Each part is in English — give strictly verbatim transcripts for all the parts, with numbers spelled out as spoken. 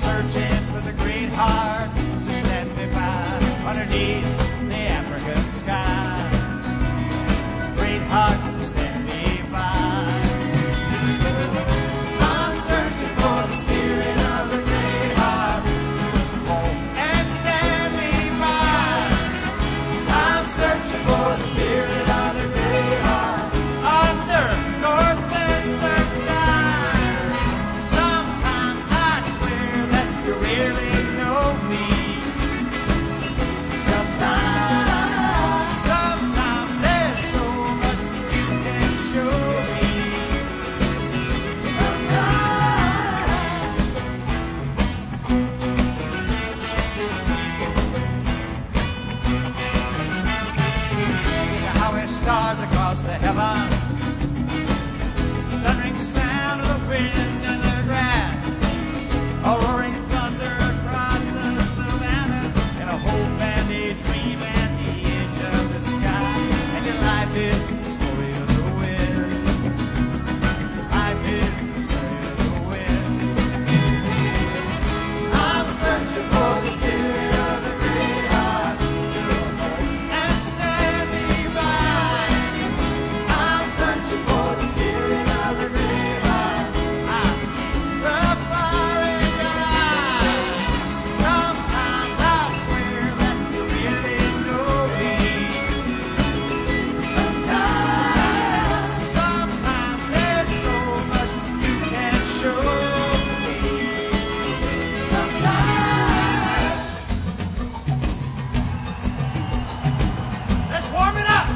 searching for the great heart to stand me by underneath the African sky. Great heart to stand me by. I'm searching for the spirit of the great heart and stand me by. I'm searching for the spirit of the great heart under northwestern skies. Sometimes I swear that you really know me. Sometimes, sometimes there's so much you can show me. Sometimes. The highway stars across the heaven, thundering sound of the wind and the grass, a roaring thunder across the savannas, and a whole bandit dream at the edge of the sky. And your life is the story of the wind. Life is the story of the wind. I'm searching for the spirit of the great heart to hold and stand me by. I'm searching for the spirit of the great heart. I see the fire in your eyes. Sometimes I swear that you really know me. Sometimes, sometimes there's so much you can show me. Sometimes. Let's warm it up.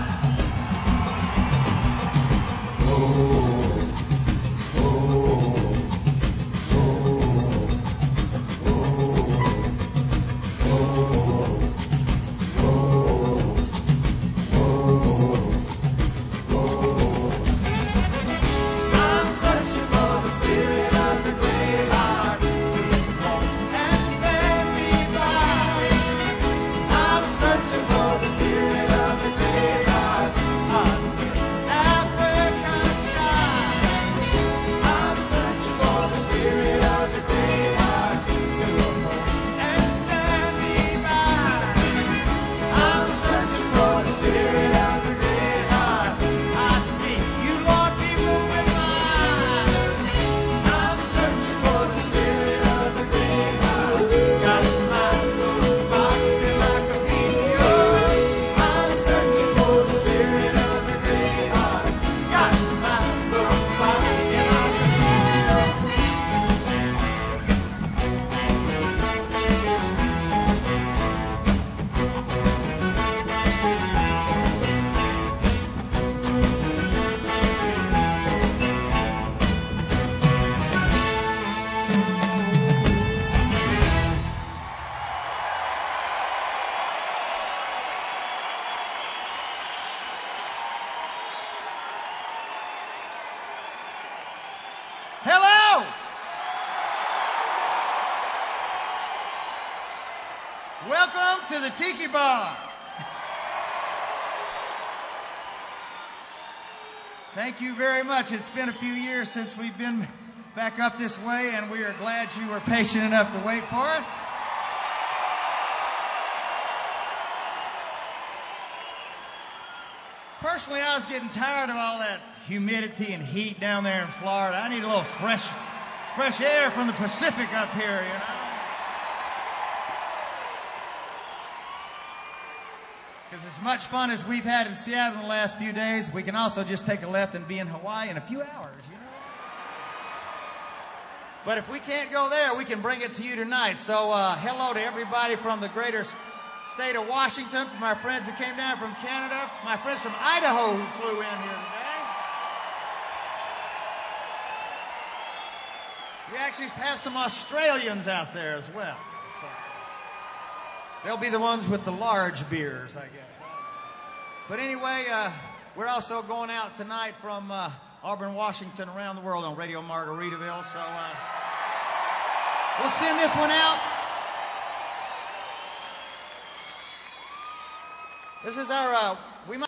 I'm searching for the spirit of the great heart to hold and stand me by. I'm searching for the spirit of the great heart under African skies. I'm searching for the spirit of the great heart to hold and stand me by. I'm searching for the spirit of the great heart. I see you, Lord, be moving mine. I'm searching for the spirit of the great heart. Got my little box in like a video. I'm searching for the spirit of the great heart. Got my little box in like a video. Hello! Welcome to the Tiki Bar. Thank you very much. It's been a few years since we've been back up this way, and we are glad you were patient enough to wait for us. Personally, I was getting tired of all that humidity and heat down there in Florida. I need a little fresh, fresh air from the Pacific up here, you know. Because as much fun as we've had in Seattle in the last few days, we can also just take a left and be in Hawaii in a few hours, you know. But if we can't go there, we can bring it to you tonight. So uh, hello to everybody from the greater s- state of Washington, from our friends who came down from Canada, my friends from Idaho who flew in here today. We actually have some Australians out there as well. So they'll be the ones with the large beers, I guess. But anyway, uh, we're also going out tonight from uh, Auburn, Washington, around the world on Radio Margaritaville. So uh, we'll send this one out. This is our, uh, we might